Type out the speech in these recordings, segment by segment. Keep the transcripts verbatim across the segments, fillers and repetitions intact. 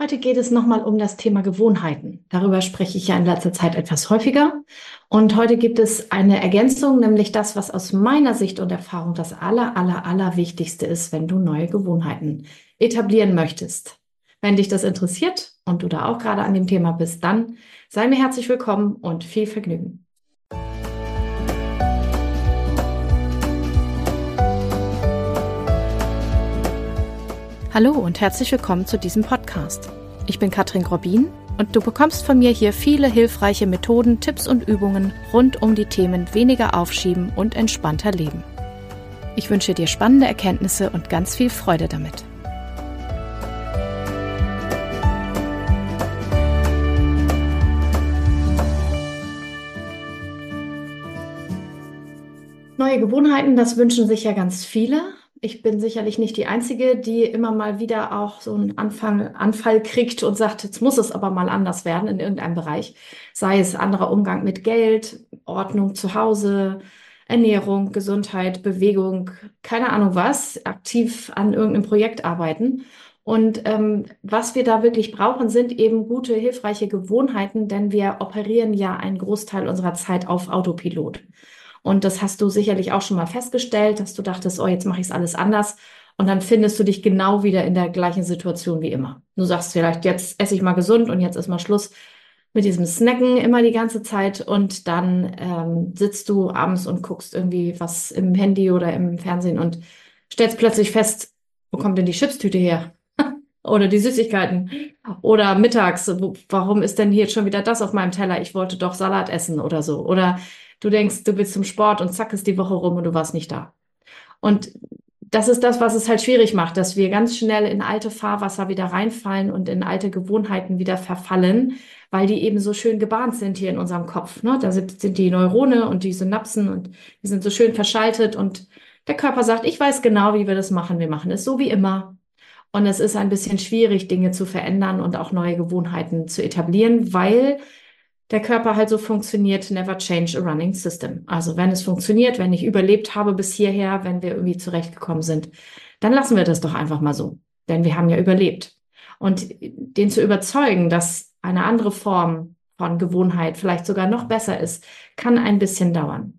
Heute geht es nochmal um das Thema Gewohnheiten. Darüber spreche ich ja in letzter Zeit etwas häufiger. Und heute gibt es eine Ergänzung, nämlich das, was aus meiner Sicht und Erfahrung das aller, aller, aller Wichtigste ist, wenn du neue Gewohnheiten etablieren möchtest. Wenn dich das interessiert und du da auch gerade an dem Thema bist, dann sei mir herzlich willkommen und viel Vergnügen. Hallo und herzlich willkommen zu diesem Podcast. Ich bin Katrin Grobin und du bekommst von mir hier viele hilfreiche Methoden, Tipps und Übungen rund um die Themen weniger aufschieben und entspannter leben. Ich wünsche dir spannende Erkenntnisse und ganz viel Freude damit. Neue Gewohnheiten, das wünschen sich ja ganz viele. Ich bin sicherlich nicht die Einzige, die immer mal wieder auch so einen Anfang, Anfall kriegt und sagt, jetzt muss es aber mal anders werden in irgendeinem Bereich. Sei es anderer Umgang mit Geld, Ordnung zu Hause, Ernährung, Gesundheit, Bewegung, keine Ahnung was, aktiv an irgendeinem Projekt arbeiten. Und ähm, was wir da wirklich brauchen, sind eben gute, hilfreiche Gewohnheiten, denn wir operieren ja einen Großteil unserer Zeit auf Autopilot. Und das hast du sicherlich auch schon mal festgestellt, dass du dachtest, oh, jetzt mache ich es alles anders. Und dann findest du dich genau wieder in der gleichen Situation wie immer. Du sagst vielleicht, jetzt esse ich mal gesund und jetzt ist mal Schluss mit diesem Snacken immer die ganze Zeit. Und dann ähm, sitzt du abends und guckst irgendwie was im Handy oder im Fernsehen und stellst plötzlich fest, wo kommt denn die Chipstüte her? Oder die Süßigkeiten. Oder mittags, wo, warum ist denn hier jetzt schon wieder das auf meinem Teller? Ich wollte doch Salat essen oder so. Oder du denkst, du willst zum Sport und zack ist die Woche rum und du warst nicht da. Und das ist das, was es halt schwierig macht, dass wir ganz schnell in alte Fahrwasser wieder reinfallen und in alte Gewohnheiten wieder verfallen, weil die eben so schön gebahnt sind hier in unserem Kopf. Ne? Da sind, sind die Neurone und die Synapsen und die sind so schön verschaltet und der Körper sagt, ich weiß genau, wie wir das machen. Wir machen es so wie immer. Und es ist ein bisschen schwierig, Dinge zu verändern und auch neue Gewohnheiten zu etablieren, weil der Körper halt so funktioniert, never change a running system. Also wenn es funktioniert, wenn ich überlebt habe bis hierher, wenn wir irgendwie zurechtgekommen sind, dann lassen wir das doch einfach mal so. Denn wir haben ja überlebt. Und den zu überzeugen, dass eine andere Form von Gewohnheit vielleicht sogar noch besser ist, kann ein bisschen dauern.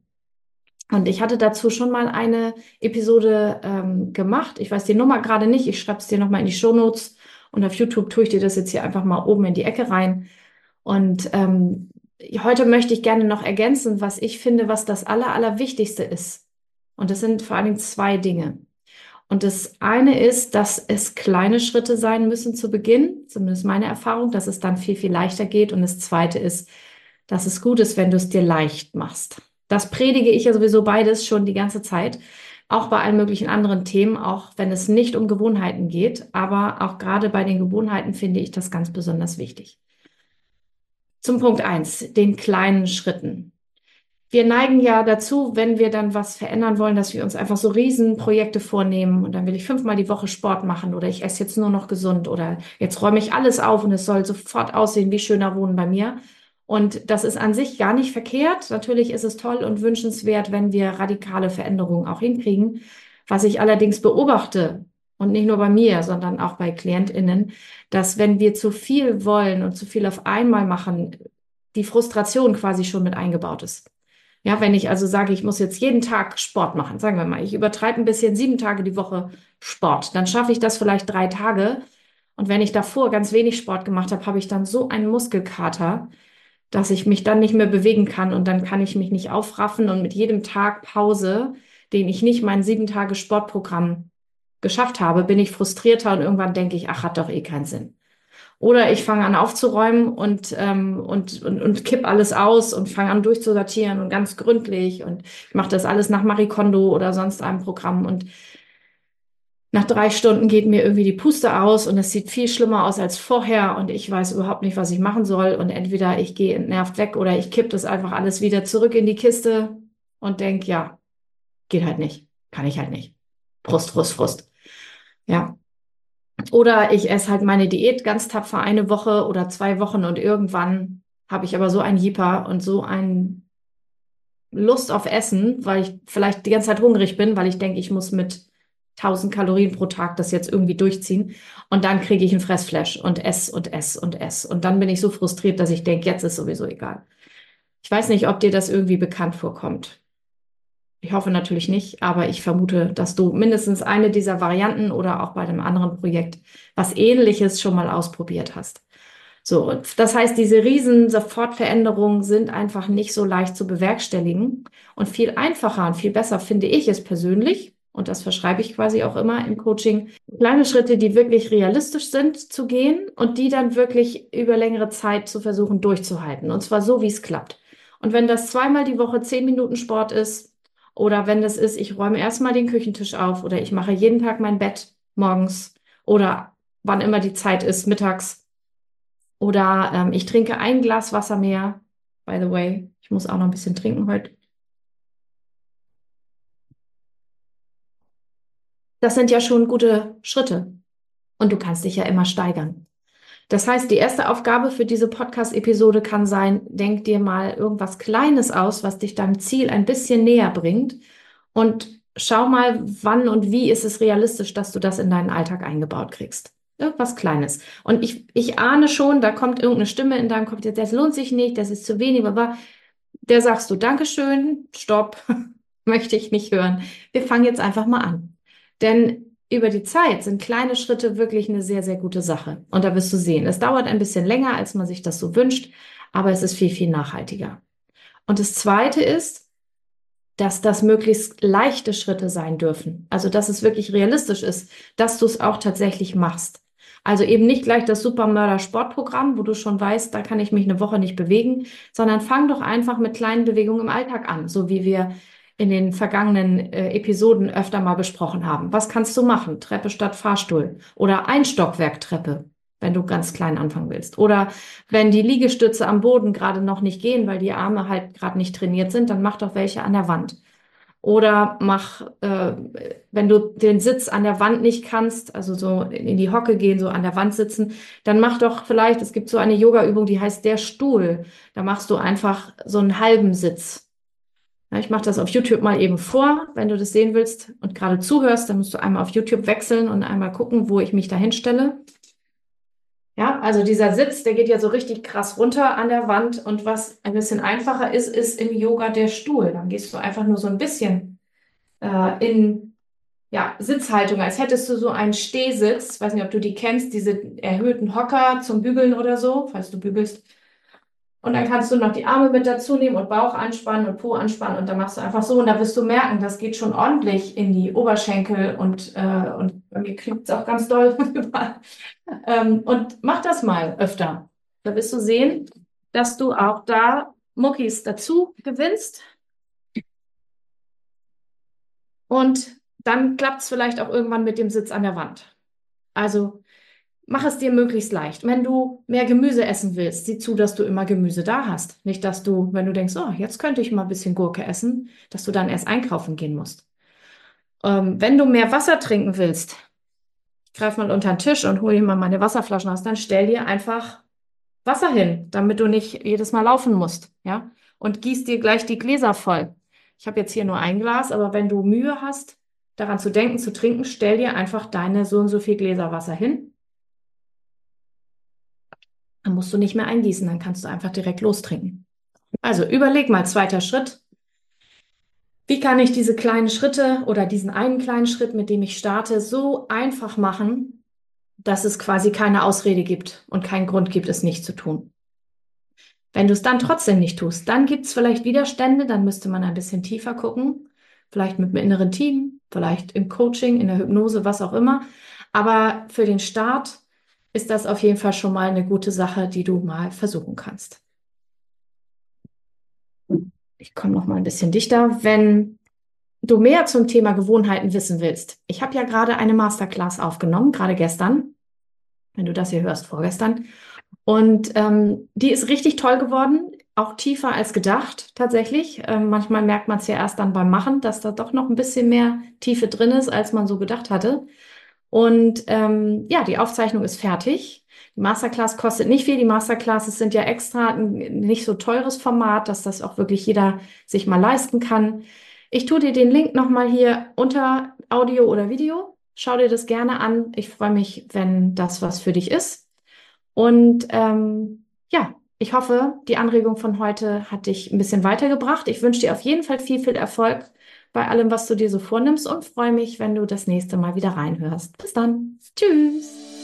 Und ich hatte dazu schon mal eine Episode ähm, gemacht. Ich weiß die Nummer gerade nicht. Ich schreibe es dir nochmal in die Shownotes. Und auf YouTube tue ich dir das jetzt hier einfach mal oben in die Ecke rein. Und ähm, heute möchte ich gerne noch ergänzen, was ich finde, was das Aller, Allerwichtigste ist. Und das sind vor allen Dingen zwei Dinge. Und das eine ist, dass es kleine Schritte sein müssen zu Beginn, zumindest meine Erfahrung, dass es dann viel, viel leichter geht. Und das zweite ist, dass es gut ist, wenn du es dir leicht machst. Das predige ich ja sowieso beides schon die ganze Zeit, auch bei allen möglichen anderen Themen, auch wenn es nicht um Gewohnheiten geht. Aber auch gerade bei den Gewohnheiten finde ich das ganz besonders wichtig. Zum Punkt eins, den kleinen Schritten. Wir neigen ja dazu, wenn wir dann was verändern wollen, dass wir uns einfach so Riesenprojekte vornehmen und dann will ich fünfmal die Woche Sport machen oder ich esse jetzt nur noch gesund oder jetzt räume ich alles auf und es soll sofort aussehen wie schöner Wohnen bei mir. Und das ist an sich gar nicht verkehrt. Natürlich ist es toll und wünschenswert, wenn wir radikale Veränderungen auch hinkriegen. Was ich allerdings beobachte, und nicht nur bei mir, sondern auch bei KlientInnen, dass wenn wir zu viel wollen und zu viel auf einmal machen, die Frustration quasi schon mit eingebaut ist. Ja, wenn ich also sage, ich muss jetzt jeden Tag Sport machen, sagen wir mal, ich übertreibe ein bisschen sieben Tage die Woche Sport, dann schaffe ich das vielleicht drei Tage. Und wenn ich davor ganz wenig Sport gemacht habe, habe ich dann so einen Muskelkater, dass ich mich dann nicht mehr bewegen kann und dann kann ich mich nicht aufraffen und mit jedem Tag Pause, den ich nicht mein sieben Tage Sportprogramm geschafft habe, bin ich frustrierter und irgendwann denke ich, ach, hat doch eh keinen Sinn. Oder ich fange an aufzuräumen und, ähm, und, und, und kipp alles aus und fange an durchzusortieren und ganz gründlich und ich mache das alles nach Marie Kondo oder sonst einem Programm und nach drei Stunden geht mir irgendwie die Puste aus und es sieht viel schlimmer aus als vorher und ich weiß überhaupt nicht, was ich machen soll und entweder ich gehe entnervt weg oder ich kipp das einfach alles wieder zurück in die Kiste und denke, ja, geht halt nicht, kann ich halt nicht. Frust, Frust, Frust. Ja. Oder ich esse halt meine Diät ganz tapfer eine Woche oder zwei Wochen und irgendwann habe ich aber so ein Jipper und so ein Lust auf Essen, weil ich vielleicht die ganze Zeit hungrig bin, weil ich denke, ich muss mit tausend Kalorien pro Tag das jetzt irgendwie durchziehen. Und dann kriege ich einen Fressflash und ess und ess und ess. Und dann bin ich so frustriert, dass ich denke, jetzt ist sowieso egal. Ich weiß nicht, ob dir das irgendwie bekannt vorkommt. Ich hoffe natürlich nicht, aber ich vermute, dass du mindestens eine dieser Varianten oder auch bei einem anderen Projekt was Ähnliches schon mal ausprobiert hast. So, und das heißt, diese riesen Sofortveränderungen sind einfach nicht so leicht zu bewerkstelligen und viel einfacher und viel besser finde ich es persönlich, und das verschreibe ich quasi auch immer im Coaching, kleine Schritte, die wirklich realistisch sind, zu gehen und die dann wirklich über längere Zeit zu versuchen durchzuhalten. Und zwar so, wie es klappt. Und wenn das zweimal die Woche zehn Minuten Sport ist, oder wenn das ist, ich räume erstmal den Küchentisch auf oder ich mache jeden Tag mein Bett morgens oder wann immer die Zeit ist, mittags. Oder ähm, ich trinke ein Glas Wasser mehr. By the way, ich muss auch noch ein bisschen trinken heute. Das sind ja schon gute Schritte. Und du kannst dich ja immer steigern. Das heißt, die erste Aufgabe für diese Podcast-Episode kann sein, denk dir mal irgendwas Kleines aus, was dich deinem Ziel ein bisschen näher bringt und schau mal, wann und wie ist es realistisch, dass du das in deinen Alltag eingebaut kriegst. Irgendwas Kleines. Und ich, ich ahne schon, da kommt irgendeine Stimme in deinem Kopf, das lohnt sich nicht, das ist zu wenig, aber der sagst du, Dankeschön, stopp, möchte ich nicht hören. Wir fangen jetzt einfach mal an. Denn über die Zeit sind kleine Schritte wirklich eine sehr, sehr gute Sache. Und da wirst du sehen, es dauert ein bisschen länger, als man sich das so wünscht, aber es ist viel, viel nachhaltiger. Und das Zweite ist, dass das möglichst leichte Schritte sein dürfen. Also, dass es wirklich realistisch ist, dass du es auch tatsächlich machst. Also eben nicht gleich das Supermörder-Sportprogramm, wo du schon weißt, da kann ich mich eine Woche nicht bewegen, sondern fang doch einfach mit kleinen Bewegungen im Alltag an, so wie wir in den vergangenen äh, Episoden öfter mal besprochen haben. Was kannst du machen? Treppe statt Fahrstuhl oder Einstockwerktreppe, wenn du ganz klein anfangen willst. Oder wenn die Liegestütze am Boden gerade noch nicht gehen, weil die Arme halt gerade nicht trainiert sind, dann mach doch welche an der Wand. Oder mach, äh, wenn du den Sitz an der Wand nicht kannst, also so in die Hocke gehen, so an der Wand sitzen, dann mach doch vielleicht, es gibt so eine Yoga-Übung, die heißt der Stuhl. Da machst du einfach so einen halben Sitz. Ja, ich mache das auf YouTube mal eben vor. Wenn du das sehen willst und gerade zuhörst, dann musst du einmal auf YouTube wechseln und einmal gucken, wo ich mich da hinstelle. Ja, also dieser Sitz, der geht ja so richtig krass runter an der Wand. Und was ein bisschen einfacher ist, ist im Yoga der Stuhl. Dann gehst du einfach nur so ein bisschen äh, in ja, Sitzhaltung, als hättest du so einen Stehsitz. Ich weiß nicht, ob du die kennst, diese erhöhten Hocker zum Bügeln oder so, falls du bügelst. Und dann kannst du noch die Arme mit dazu nehmen und Bauch anspannen und Po anspannen und dann machst du einfach so und da wirst du merken, das geht schon ordentlich in die Oberschenkel und, äh, und bei mir knickt es auch ganz doll. ähm, und mach das mal öfter. Da wirst du sehen, dass du auch da Muckis dazu gewinnst. Und dann klappt es vielleicht auch irgendwann mit dem Sitz an der Wand. Also mach es dir möglichst leicht. Wenn du mehr Gemüse essen willst, sieh zu, dass du immer Gemüse da hast. Nicht, dass du, wenn du denkst, oh, jetzt könnte ich mal ein bisschen Gurke essen, dass du dann erst einkaufen gehen musst. Ähm, wenn du mehr Wasser trinken willst, greif mal unter den Tisch und hol dir mal meine Wasserflaschen raus, dann stell dir einfach Wasser hin, damit du nicht jedes Mal laufen musst, ja? Und gieß dir gleich die Gläser voll. Ich habe jetzt hier nur ein Glas, aber wenn du Mühe hast, daran zu denken, zu trinken, stell dir einfach deine so und so viel Gläser Wasser hin. Dann musst du nicht mehr eingießen, dann kannst du einfach direkt lostrinken. Also überleg mal, zweiter Schritt. Wie kann ich diese kleinen Schritte oder diesen einen kleinen Schritt, mit dem ich starte, so einfach machen, dass es quasi keine Ausrede gibt und keinen Grund gibt, es nicht zu tun? Wenn du es dann trotzdem nicht tust, dann gibt es vielleicht Widerstände, dann müsste man ein bisschen tiefer gucken, vielleicht mit einem inneren Team, vielleicht im Coaching, in der Hypnose, was auch immer. Aber für den Start ist das auf jeden Fall schon mal eine gute Sache, die du mal versuchen kannst. Ich komme noch mal ein bisschen dichter. Wenn du mehr zum Thema Gewohnheiten wissen willst, ich habe ja gerade eine Masterclass aufgenommen, gerade gestern, wenn du das hier hörst, vorgestern. Und ähm, die ist richtig toll geworden, auch tiefer als gedacht tatsächlich. Ähm, manchmal merkt man es ja erst dann beim Machen, dass da doch noch ein bisschen mehr Tiefe drin ist, als man so gedacht hatte. Und ähm, ja, die Aufzeichnung ist fertig. Die Masterclass kostet nicht viel. Die Masterclasses sind ja extra ein nicht so teures Format, dass das auch wirklich jeder sich mal leisten kann. Ich tue dir den Link nochmal hier unter Audio oder Video. Schau dir das gerne an. Ich freue mich, wenn das was für dich ist. Und ähm, ja, ich hoffe, die Anregung von heute hat dich ein bisschen weitergebracht. Ich wünsche dir auf jeden Fall viel, viel Erfolg bei allem, was du dir so vornimmst und freue mich, wenn du das nächste Mal wieder reinhörst. Bis dann. Tschüss.